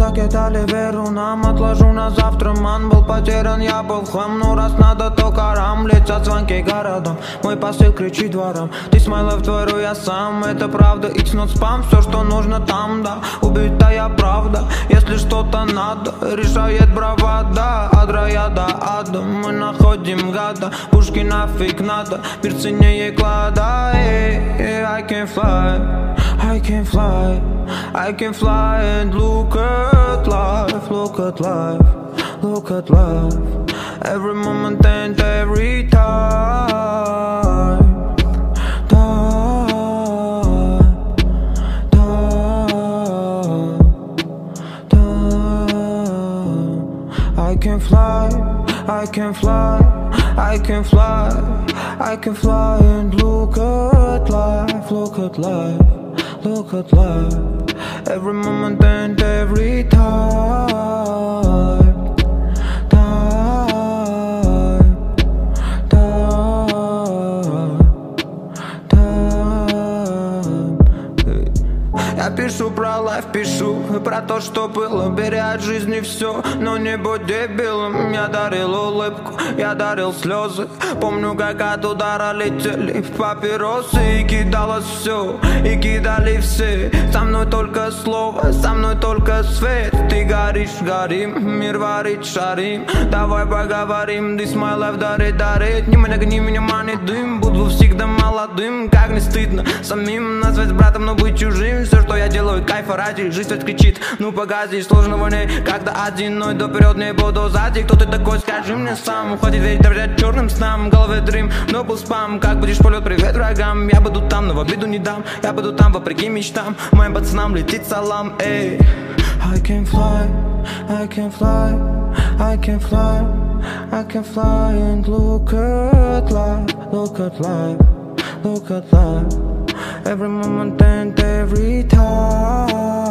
закидали веру нам, отложу на завтра. Ман был потерян, я был хлам. Ну раз надо, то карам. Летят звонки городам, мой посыл кричит дворам. Ты смайлов творю я сам, это правда. It's not spam, все что нужно там, да. Убитая правда, если что-то надо, решает бравада. От рая до ада мы находим гада. Пушки нафиг надо, мир ценнее клада. I can fly, I can fly, I can fly and look at life, look at life, look at life. Every moment and every time. I can fly, I can fly, I can fly, I can fly and look at life, look at life, look at life. Every moment and every time. Я пишу про лайф, пишу про то, что было. Бери от жизни все, но не будь дебилом. Я дарил улыбку, я дарил слезы. Помню, как от удара летели папиросы. И кидалось все, и кидали все. Со мной только слово, со мной только свет. Ты горишь, горим, мир варит, шарим. Давай поговорим, this my life, дарит, дарит. Не нагни меня, манит дым. Буду всегда молодым, как не стыдно самим назвать братом, но быть чужим. Все, что я делаю, кайфа ради. Жизнь ведь кричит, ну погоди, сложного не. Когда один, но иду вперед, не буду сзади. Кто ты такой, скажи мне сам. Уходит ведь доверять черным снам. В голове дрим, но был спам. Как будешь полет, привет врагам. Я буду там, но в обиду не дам. Я буду там, вопреки мечтам. Моим пацанам летит салам, эй. I can fly, I can fly, I can fly, I can fly and look at life, look at life, look at life. Every moment and every time.